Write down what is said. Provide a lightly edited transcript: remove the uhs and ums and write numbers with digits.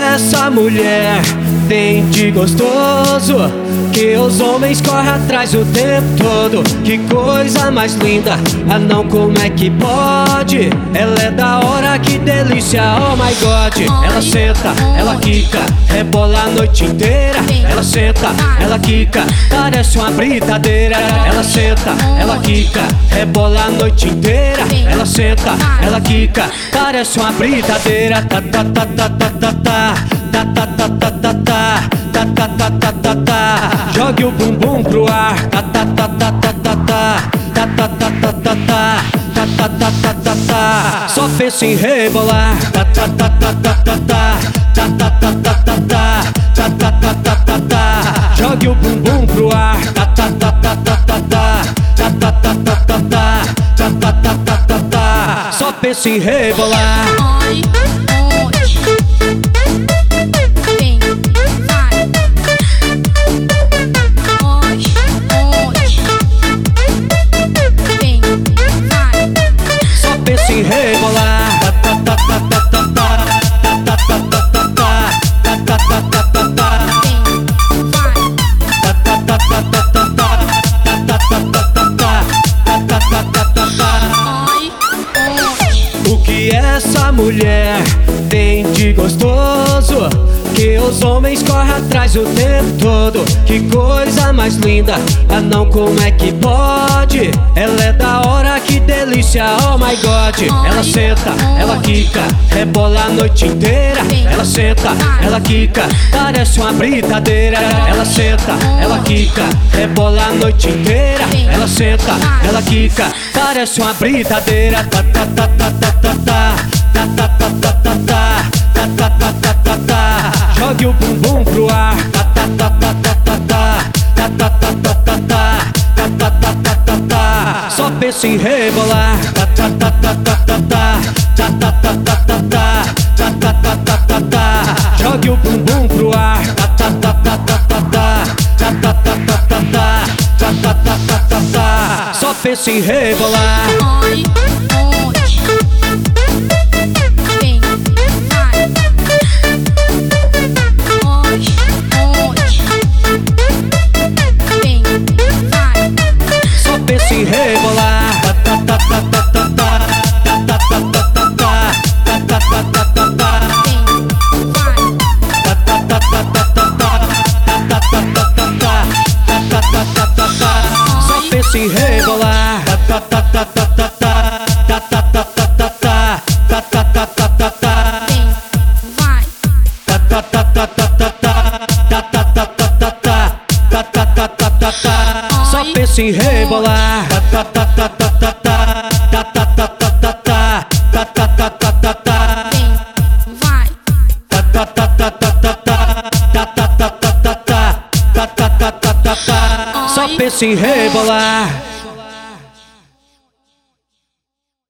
essa mulher tem de gostoso que os homens correm atrás o tempo todo? Que coisa mais linda, ah não, como é que pode? Ela é da hora, que delícia, oh my god. Ela senta, ela quica, rebola a noite inteira. Ela senta, ela quica, parece uma britadeira. Ela senta, ela quica, rebola a noite inteira. Ela senta, ela quica, parece uma britadeira. Ta ta ta ta ta ta ta ta ta ta ta ta ta ta ta ta ta ta. Jogue o bumbum pro ar. Ta ta ta ta ta ta ta ta ta ta ta ta ta ta ta ta ta ta. Só pensa em rebolar. Ta ta ta ta ta ta ta ta ta ta ta ta ta ta ta ta ta ta. Jogue o bumbum pro ar. Ta ta ta ta ta ta ta ta ta ta ta ta ta ta ta ta ta ta. Só pensa em rebolar. O que essa mulher tem de gostoso que os homens correm atrás o tempo todo? Que coisa mais linda, ah não, como é que pode? Ela é da hora, que delícia, oh my god. Ela senta, ela quica, rebola a noite inteira. Ela senta, ela quica, parece uma britadeira. Ela senta, ela quica, rebola a noite inteira. Ela senta, ela quica, parece uma britadeira. Ta ta ta ta ta ta ta ta ta ta ta ta ta ta ta ta ta. Jogue o bumbum pro ar. Ta ta ta ta ta ta ta ta ta ta ta ta ta ta ta ta ta. Só pensa em rebolar. Ta ta ta ta ta ta ta ta ta ta ta ta ta ta ta ta ta. Jogue o bumbum pro ar. Ta ta ta ta ta ta ta ta ta ta ta ta ta ta ta ta. Só pensa em rebolar. Se rebolar, ta ta ta ta ta ta ta ta ta ta ta ta ta ta ta ta ta. Vai. Ta ta ta ta ta ta ta ta ta ta ta ta ta ta ta ta ta. Só pensa em rebolar. Ta ta ta ta ta ta ta ta ta ta ta ta ta ta ta ta ta. Vai. Ta ta ta ta ta ta ta ta ta ta ta ta ta ta ta ta ta ta. Só pensa em rebolar.